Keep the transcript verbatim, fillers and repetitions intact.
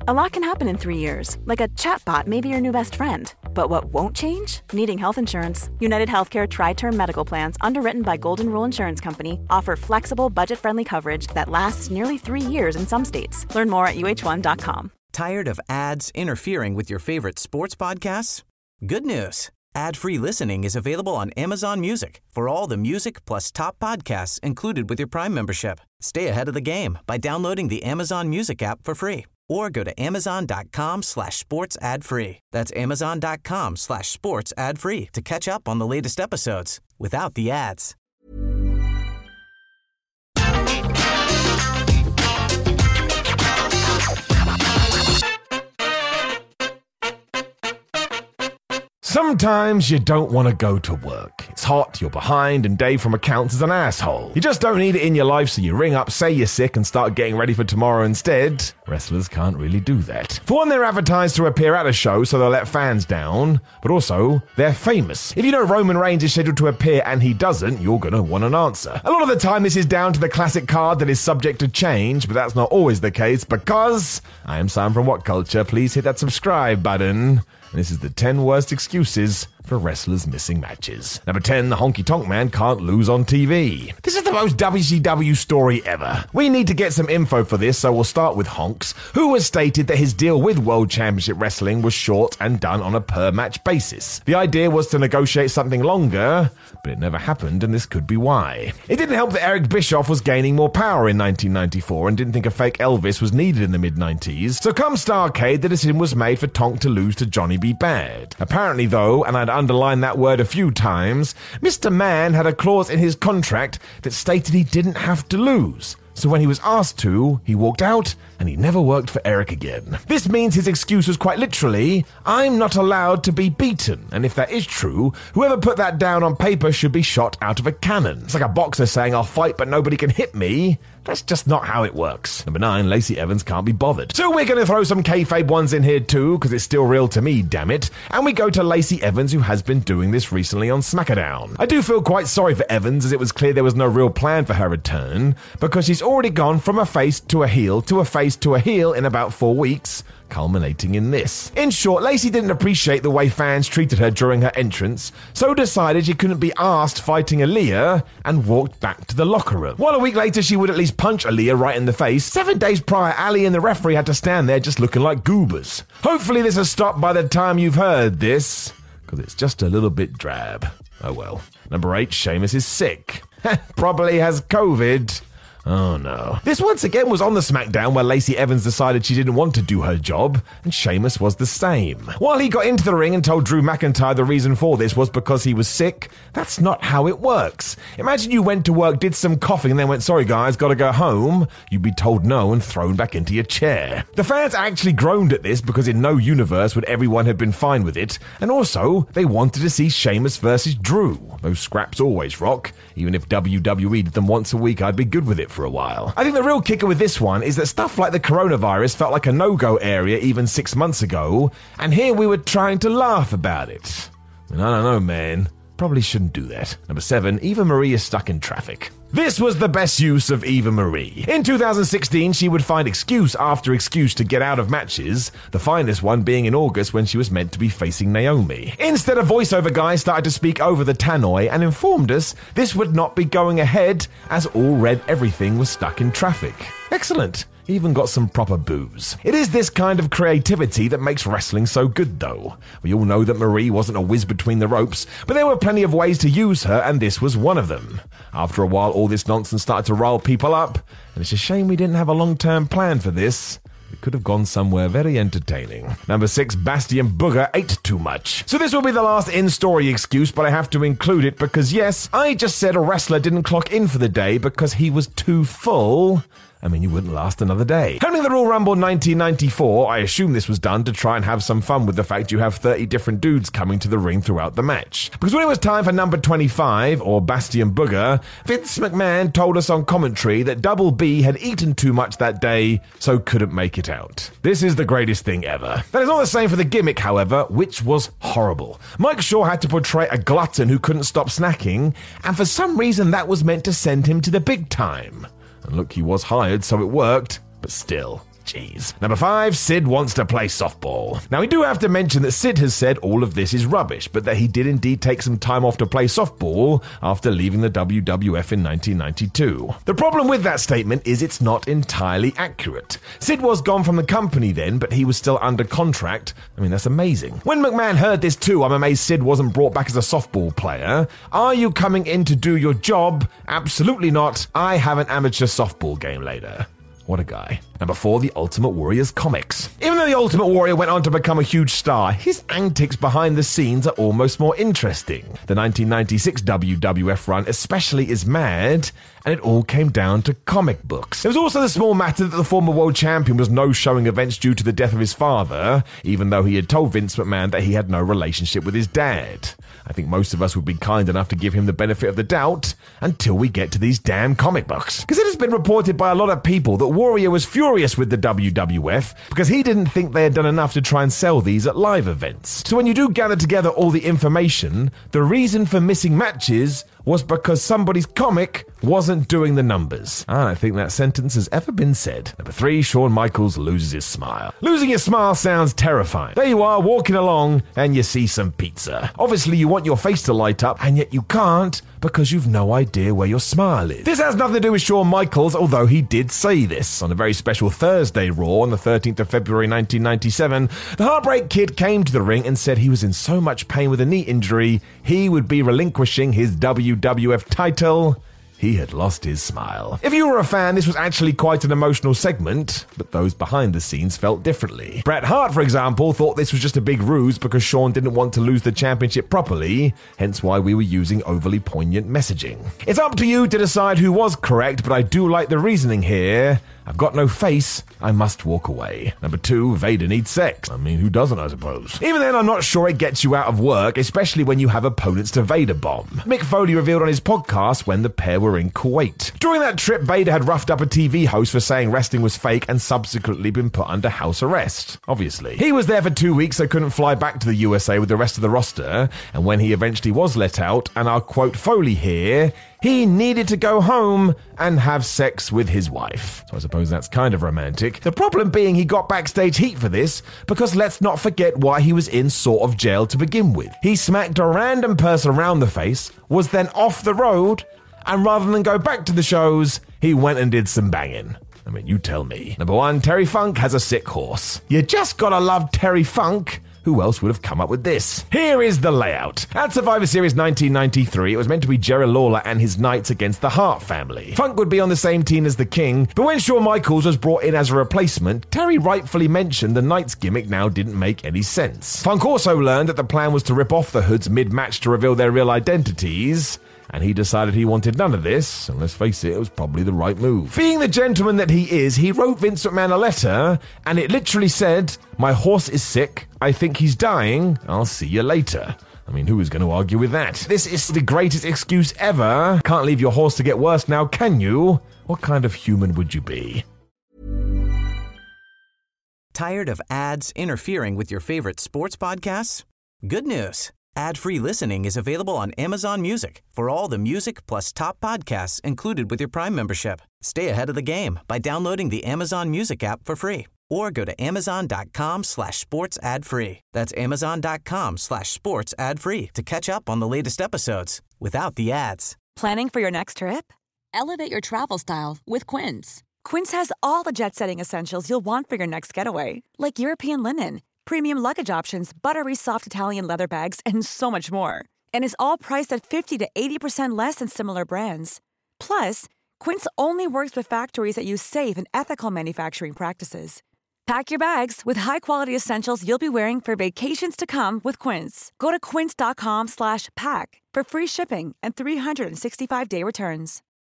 A lot can happen in three years, like a chatbot may be your new best friend. But what won't change? Needing health insurance. United Healthcare Tri-Term Medical Plans, underwritten by Golden Rule Insurance Company, offer flexible, budget-friendly coverage that lasts nearly three years in some states. Learn more at U H one dot com. Tired of ads interfering with your favorite sports podcasts? Good news. Ad-free listening is available on Amazon Music for all the music plus top podcasts included with your Prime membership. Stay ahead of the game by downloading the Amazon Music app for free or go to amazon.com slash sports ad free. That's amazon.com slash sports ad free to catch up on the latest episodes without the ads. Sometimes you don't want to go to work. It's hot, you're behind, and Dave from accounts is an asshole. You just don't need it in your life, so you ring up, say you're sick, and start getting ready for tomorrow instead. Wrestlers can't really do that. For one, they're advertised to appear at a show, so they'll let fans down, but also, they're famous. If you know Roman Reigns is scheduled to appear and he doesn't, you're gonna want an answer. A lot of the time, this is down to the classic card that is subject to change, but that's not always the case, because I am Sam from What Culture. Please hit that subscribe button. And this is the ten worst excuses for wrestlers missing matches. Number ten, the Honky Tonk Man can't lose on T V. This is the most W C W story ever. We need to get some info for this, so we'll start with Honks, who has stated that his deal with World Championship Wrestling was short and done on a per-match basis. The idea was to negotiate something longer, but it never happened, and this could be why. It didn't help that Eric Bischoff was gaining more power in nineteen ninety-four and didn't think a fake Elvis was needed in the mid-nineties, so come Starrcade, the decision was made for Tonk to lose to Johnny B. Bad. Apparently, though, and I'd underline that word a few times, Mister Man had a clause in his contract that stated he didn't have to lose. So when he was asked to, he walked out and he never worked for Eric again. This means his excuse was quite literally, I'm not allowed to be beaten. And if that is true, whoever put that down on paper should be shot out of a cannon. It's like a boxer saying, I'll fight but nobody can hit me. That's just not how it works. Number nine, Lacey Evans can't be bothered. So we're going to throw some kayfabe ones in here too, because it's still real to me, damn it. And we go to Lacey Evans, who has been doing this recently on SmackDown. I do feel quite sorry for Evans, as it was clear there was no real plan for her return, because she's already gone from a face to a heel to a face to a heel in about four weeks, culminating in this. In short, Lacey didn't appreciate the way fans treated her during her entrance, so decided she couldn't be asked fighting Aaliyah and walked back to the locker room. While a week later she would at least punch Aaliyah right in the face, seven days prior Ali and the referee had to stand there just looking like goobers. Hopefully this has stopped by the time you've heard this, because it's just a little bit drab. Oh well. Number eight, Sheamus is sick. Probably has COVID. Oh no. This once again was on the SmackDown where Lacey Evans decided she didn't want to do her job, and Sheamus was the same. While he got into the ring and told Drew McIntyre the reason for this was because he was sick, that's not how it works. Imagine you went to work, did some coughing, and then went, sorry guys, gotta go home. You'd be told no and thrown back into your chair. The fans actually groaned at this because in no universe would everyone have been fine with it, and also they wanted to see Sheamus versus Drew. Those scraps always rock. Even if W W E did them once a week, I'd be good with it for a while. I think the real kicker with this one is that stuff like the coronavirus felt like a no-go area even six months ago, and here we were trying to laugh about it. And I don't know, man. Probably shouldn't do that. Number seven, Eva Marie is stuck in traffic. This was the best use of Eva Marie. In two thousand sixteen, she would find excuse after excuse to get out of matches, the finest one being in August when she was meant to be facing Naomi. Instead, a voiceover guy started to speak over the tannoy and informed us this would not be going ahead, as all read everything was stuck in traffic. Excellent. Even got some proper booze. It is this kind of creativity that makes wrestling so good, though. We all know that Marie wasn't a whiz between the ropes, but there were plenty of ways to use her, and this was one of them. After a while, all this nonsense started to rile people up, and it's a shame we didn't have a long-term plan for this. It could have gone somewhere very entertaining. Number six, Bastion Booger ate too much. So this will be the last in-story excuse, but I have to include it because, yes, I just said a wrestler didn't clock in for the day because he was too full. I mean, you wouldn't last another day. Having the Royal Rumble nineteen ninety-four, I assume this was done to try and have some fun with the fact you have thirty different dudes coming to the ring throughout the match. Because when it was time for number twenty-five, or Bastion Booger, Vince McMahon told us on commentary that Double B had eaten too much that day, so couldn't make it out. This is the greatest thing ever. That is not the same for the gimmick, however, which was horrible. Mike Shaw had to portray a glutton who couldn't stop snacking, and for some reason that was meant to send him to the big time. And look, he was hired, so it worked, but still. Jeez. Number five, Sid wants to play softball. Now, we do have to mention that Sid has said all of this is rubbish, but that he did indeed take some time off to play softball after leaving the W W F in nineteen ninety-two. The problem with that statement is it's not entirely accurate. Sid was gone from the company then, but he was still under contract. I mean, that's amazing. When McMahon heard this too, I'm amazed Sid wasn't brought back as a softball player. Are you coming in to do your job? Absolutely not. I have an amateur softball game later. What a guy. Number four, the Ultimate Warrior's comics. Even though the Ultimate Warrior went on to become a huge star, his antics behind the scenes are almost more interesting. The nineteen ninety-six W W F run especially is mad, and it all came down to comic books. There was also the small matter that the former world champion was no-showing events due to the death of his father, even though he had told Vince McMahon that he had no relationship with his dad. I think most of us would be kind enough to give him the benefit of the doubt until we get to these damn comic books. Because it has been reported by a lot of people that Warrior was furious with the W W F because he didn't think they had done enough to try and sell these at live events. So when you do gather together all the information, the reason for missing matches was because somebody's comic wasn't doing the numbers. I don't think that sentence has ever been said. Number three, Shawn Michaels loses his smile. Losing your smile sounds terrifying. There you are, walking along, and you see some pizza. Obviously, you want your face to light up, and yet you can't because you've no idea where your smile is. This has nothing to do with Shawn Michaels, although he did say this. On a very special Thursday Raw on the thirteenth of February nineteen ninety-seven, the Heartbreak Kid came to the ring and said he was in so much pain with a knee injury, he would be relinquishing his W W F title. He had lost his smile. If you were a fan, this was actually quite an emotional segment, but those behind the scenes felt differently. Bret Hart, for example, thought this was just a big ruse because Shawn didn't want to lose the championship properly, hence why we were using overly poignant messaging. It's up to you to decide who was correct, but I do like the reasoning here. I've got no face, I must walk away. Number two, Vader needs sex. I mean, who doesn't, I suppose? Even then, I'm not sure it gets you out of work, especially when you have opponents to Vader bomb. Mick Foley revealed on his podcast when the pair were in Kuwait. During that trip, Vader had roughed up a T V host for saying wrestling was fake and subsequently been put under house arrest. Obviously. He was there for two weeks, so couldn't fly back to the U S A with the rest of the roster, and when he eventually was let out, and I'll quote Foley here, he needed to go home and have sex with his wife. So I suppose that's kind of romantic. The problem being he got backstage heat for this, because let's not forget why he was in sort of jail to begin with. He smacked a random person around the face, was then off the road, and rather than go back to the shows, he went and did some banging. I mean, you tell me. Number one, Terry Funk has a sick horse. You just gotta love Terry Funk. Who else would have come up with this? Here is the layout. At Survivor Series nineteen ninety-three, it was meant to be Jerry Lawler and his Knights against the Hart family. Funk would be on the same team as the King, but when Shawn Michaels was brought in as a replacement, Terry rightfully mentioned the Knights gimmick now didn't make any sense. Funk also learned that the plan was to rip off the Hoods mid-match to reveal their real identities, and he decided he wanted none of this, and let's face it, it was probably the right move. Being the gentleman that he is, he wrote Vince McMahon a letter, and it literally said, "My horse is sick, I think he's dying, I'll see you later." I mean, who is going to argue with that? This is the greatest excuse ever. Can't leave your horse to get worse now, can you? What kind of human would you be? Tired of ads interfering with your favorite sports podcasts? Good news. Ad-free listening is available on Amazon Music for all the music plus top podcasts included with your Prime membership. Stay ahead of the game by downloading the Amazon Music app for free or go to amazon.com slash sports ad free. That's amazon.com slash sports ad free to catch up on the latest episodes without the ads. Planning for your next trip? Elevate your travel style with Quince. Quince has all the jet-setting essentials you'll want for your next getaway, like European linen, premium luggage options, buttery soft Italian leather bags, and so much more. And is all priced at fifty to eighty percent less than similar brands. Plus, Quince only works with factories that use safe and ethical manufacturing practices. Pack your bags with high-quality essentials you'll be wearing for vacations to come with Quince. Go to quince.com slash pack for free shipping and three sixty-five day returns.